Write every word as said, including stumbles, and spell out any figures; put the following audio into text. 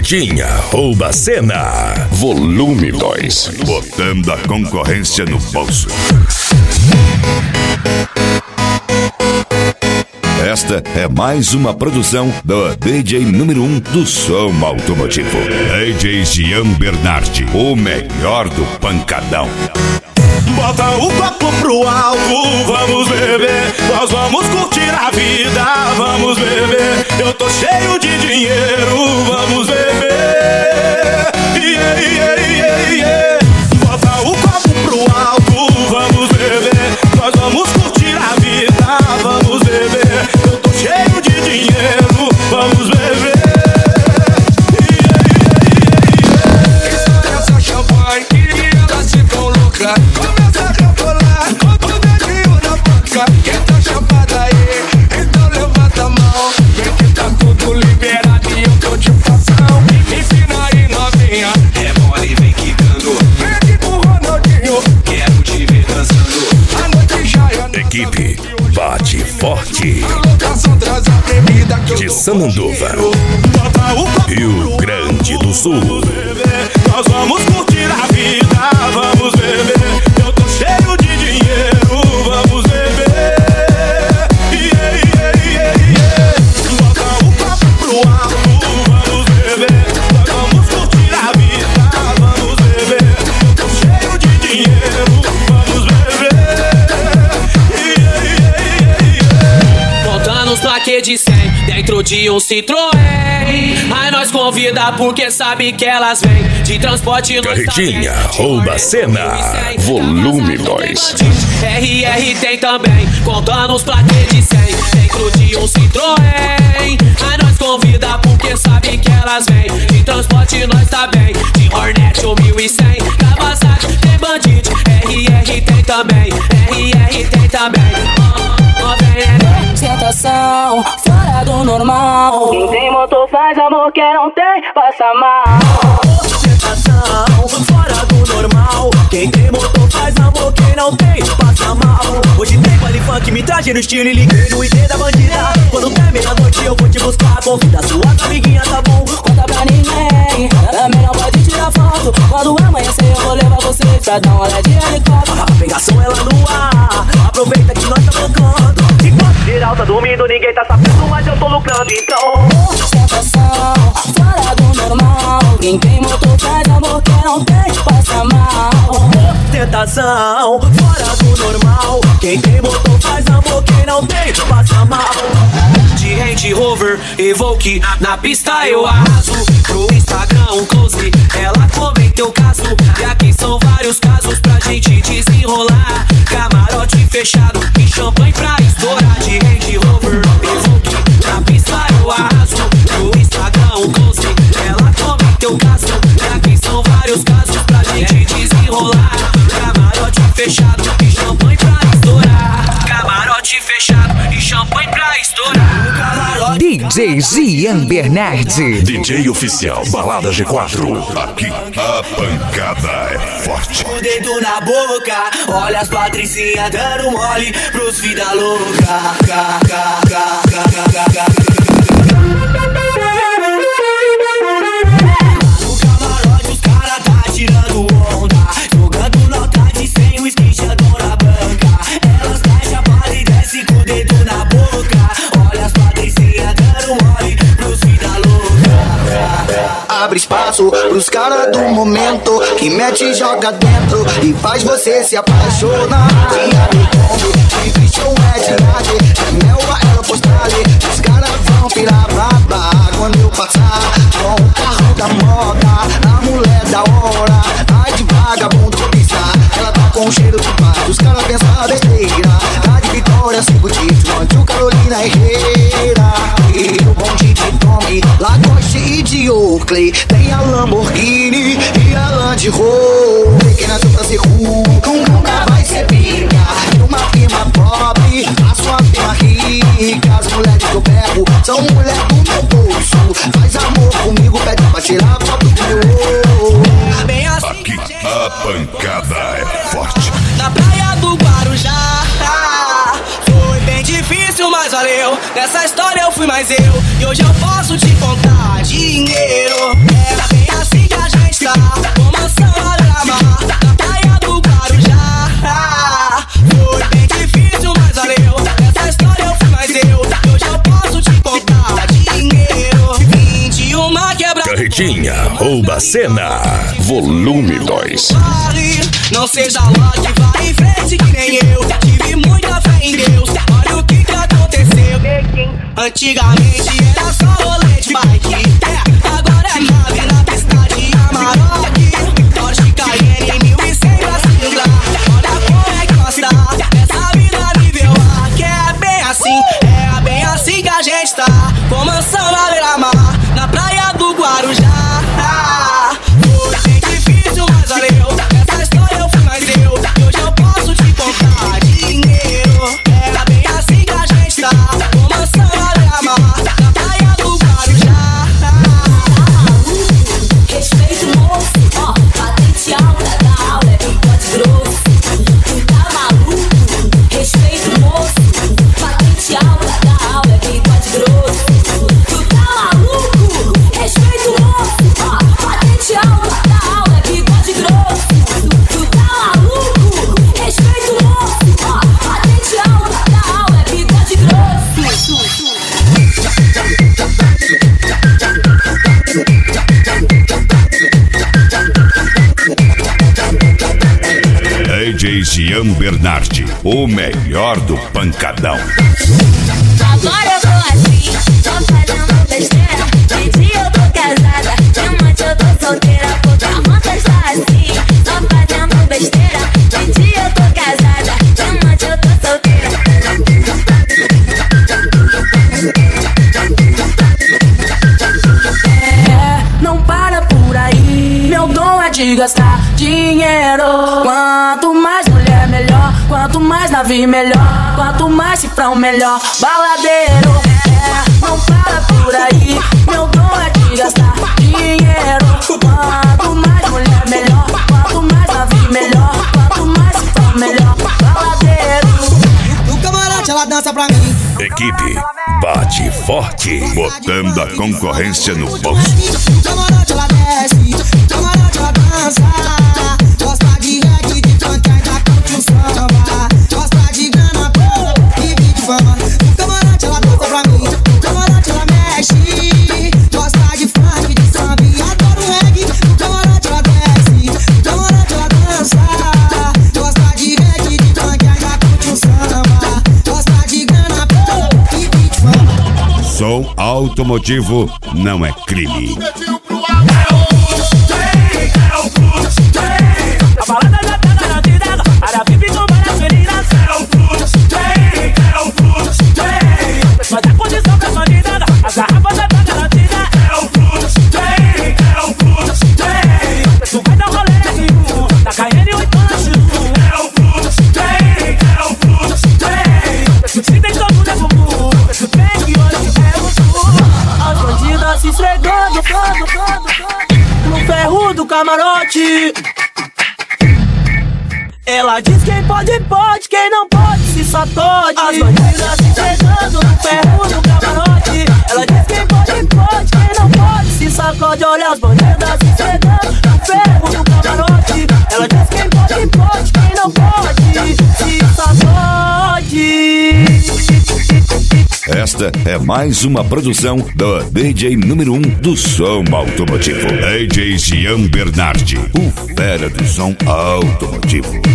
Carretinha rouba a cena. Volume dois. Botando a concorrência no bolso. Esta é mais uma produção do D J número um do som automotivo. D J Jean Bernardi, o melhor do pancadão. Bota o copo pro alto, vamos beber. Nós vamos curtir a vida, vamos beber. Eu tô cheio de dinheiro, vamos beber. Yeah, yeah, yeah, yeah. Bota o copo pro alto, vamos beber. Nós vamos curtir a vida, vamos beber. Eu tô cheio de dinheiro, vamos beber. Yeah, yeah, yeah, yeah. Essa champanhe e elas ficam loucas. Começa a rebolar com o dedinho na boca. Quem tá chapada aí, então levanta a mão. Vem que tá tudo liberado e eu tô de passão. Ensina aí novinha, é mole, vem quicando. Vem aqui com o Ronaldinho, quero te ver dançando. A noite já é Equipe Bate Forte de Sananduva, Rio Grande do Sul. Nós vamos curtir a vida, vamos beber. Eu tô cheio de dinheiro, vamos beber. Yeah, yeah, yeah, yeah. Bota o copo pro alto, vamos beber. Nós vamos curtir a vida, vamos beber. Eu tô cheio de dinheiro, vamos beber. Yeah, yeah, yeah, yeah. Montando os plaquês de cem dentro de um Citroën. Aí nós convida porque sabe que elas vêm de transporte. Carretinha rouba a cena. Volume dois. R R tem também, contando os plaquês de cem dentro de um Citroën. Aí nós convida porque sabe que elas vêm de transporte, nós tá bem. De Hornet ou mil e cem, Kawasaki tem Bandit. R R tem também, R R tem também. Ostentação, fora do normal. Quem tem motor faz amor, quem não tem passa mal. Ostentação, fora do normal. Quem tem motor faz amor, quem não tem passa mal. Hoje tem baile funk, me traje no estilo e liguei no I D da bandida. Quando der meia-noite eu vou te buscar. Convida suas amiguinhas, tá bom? Conta pra ninguém, também não pode tirar foto. Quando amanhecer eu vou levar você pra dar uma olhada de helicóptero. A pegação ela no ar, aproveita que nós tá tocando. Geral tá dormindo, ninguém tá sabendo, mas eu tô lucrando, então. Ostentação, fora do normal. Quem tem motor faz amor, quem não tem passa mal. Ostentação, fora do normal. Quem tem motor faz amor, quem não tem passa mal. De Range Rover, Evoque, na pista eu arraso. Pro Instagram um close, ela comenta o caso. E aqui são vários casos pra gente desenrolar. Camarote fechado e champanhe pra estourar. De Range Rover, Evoque, na pista eu arraso. Pro Instagram um close, ela comenta o caso. E aqui são vários casos pra gente desenrolar. Camarote fechado e champanhe pra estourar. Camarote fechado e champanhe pra estourar. D J Jean Bernardi, D J oficial Balada G quatro. Aqui a pancada é forte. O dedo na boca, olha as patricinhas dando mole pros vida louca. Ca, ca, ca, ca, ca, ca, ca. No camarote os cara tá tirando onda, jogando nota de cem, o esquinchador na banca. Elas caem chapada e desce com o dedo na boca. Olha as patricinhas dando mole pros vida louca. Abre espaço pros caras do momento, que mete e joga dentro e faz você se apaixonar. Tinha do combo, de Christian é de arte, é mel pra ela postar ali. Os caras vão pirar baba quando eu passar com o carro da moda, a mulher da hora. Ai de vagabundo cobiçar, ela tá com cheiro de paz. Os caras pensam besteira, tá de Vitória, cinco títulos, Antio Carolina Herrera. E o bonde de Tommy, Lacoste e de Oakley. Tem a Lamborghini e a Land Rover. Quem nasceu pra ser cool, nunca vai ser pica. E uma firma pobre, a sua firma rica. As mulheres que eu pego são mulher do meu bolso. Faz amor comigo, pede pra tirar foto do meu. Bem assim, Aqui a pancada é forte. na praia do Guarujá foi bem difícil difícil, mas valeu. Nessa história eu fui mais eu. E hoje eu posso te contar dinheiro. Era bem assim que a gente tá, com mansão à beira-mar, na praia do Guarujá. Foi bem difícil, mas valeu. Nessa história eu fui mais eu. E hoje eu posso te contar dinheiro. vinte e uma quebra. Carretinha rouba a cena, volume dois. Não seja lote, vai em frente que nem eu. Tive muita fé em Deus, olha o que que aconteceu. Antigamente era só rolê de bike, é, agora é nave na pista de Amarok. Porsche Cayenne mil e cem pra cilindrar. Olha como é que nós tá, nessa vida nível A. Que é bem assim, é bem assim que a gente tá, com mansão na beira-mar, na praia do Guarujá. Foi bem difícil, mas valeu. Nessa história eu fui mais eu. E hoje eu posso te contar dinheiro. Era bem assim que a gente tá, com mansão na beira-mar, na praia do Guarujá. Respeito moço, ó, patente alta da aula é bigode grosso. Tu tá maluco? Respeito moço, patente alta da aula é bigode grosso. Tu tá maluco? Respeito moço, ó, patente alta da aula é bigode grosso. Tu tá maluco? Respeito moço, ó, patente alta da aula é bigode grosso. D J Jean Bernardi, o melhor do pancadão. Agora eu tô assim, tô fazendo besteira. De dia eu tô casada, de noite eu tô solteira. Porque a moça está assim, tô fazendo besteira. De dia eu tô casada, de noite eu tô solteira. É, não para por aí, meu dom é de gastar dinheiro. Quanto mais mulher melhor, quanto mais navio melhor, quanto mais cifrão melhor, baladeiro. É, não para por aí, meu dom é de gastar dinheiro. Quanto mais mulher melhor, quanto mais navio melhor, quanto mais cifrão melhor, baladeiro. No camarote ela dança pra mim. Equipe bate forte, botando a concorrência no bolso. No camarote ela desce, no camarote ela dança. Gosta de reggae, de funk, ainda curte um samba. Gosta de grana, pô, e de fama. No camarote ela dança pra mim, no camarote ela mexe. Gosta de funk, de samba e adora o reggae. No camarote ela desce, no camarote ela dança. Gosta de reggae, de funk, ainda curte um samba. Gosta de grana, pô, e de fama. Som automotivo não é crime. A balada já tá garantida, área V I P com várias meninas. É o Fluxo, tem, é o Fluxo, tem. Vai dar condição pra bandida, a garrafa já tá garantida. É o Fluxo, tem, é o Fluxo, tem. Tu vai dar um rolê nenhum, da Cayenne ou Pancho. É o Fluxo, tem, é o Fluxo, tem. Se tem todo mundo é comum, tu tem que hoje é o sul. As bandidas se esfregando, fando, fando, fando, no ferro do camarote. Ela diz quem pode, pode, quem não pode, se sacode. As bandidas se entregando no ferro do camarote. Ela diz quem pode, pode, quem não pode, se sacode. Olha as bandidas se entregando no ferro do camarote. Ela diz quem pode, pode, quem não pode, se sacode. Esta é mais uma produção do D J número um do som automotivo. D J Jean Bernardi, o fera do som automotivo.